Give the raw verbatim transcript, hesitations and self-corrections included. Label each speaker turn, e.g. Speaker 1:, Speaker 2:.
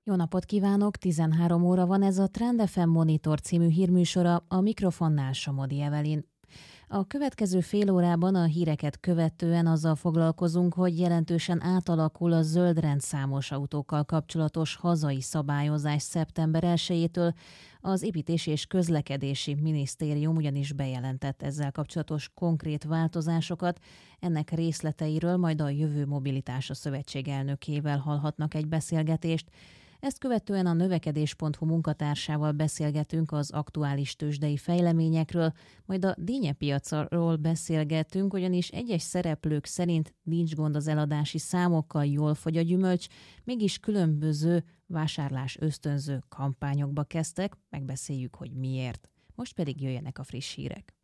Speaker 1: Jó napot kívánok, tizenhárom óra van, ez a Trend ef em Monitor című hírműsora, a mikrofonnál Somodi Evelin. A következő fél órában a híreket követően azzal foglalkozunk, hogy jelentősen átalakul a zöld rendszámos autókkal kapcsolatos hazai szabályozás szeptember elsejétől. Az Építési és Közlekedési Minisztérium ugyanis bejelentett ezzel kapcsolatos konkrét változásokat. Ennek részleteiről majd a Jövő Mobilitása Szövetség elnökével hallhatnak egy beszélgetést. Ezt követően a növekedés pont hu munkatársával beszélgetünk az aktuális tőzsdei fejleményekről, majd a díjnyepiacról beszélgetünk, ugyanis egyes szereplők szerint nincs gond az eladási számokkal, jól fogy a gyümölcs, mégis különböző vásárlás ösztönző kampányokba kezdtek, megbeszéljük, hogy miért. Most pedig jöjjenek a friss hírek.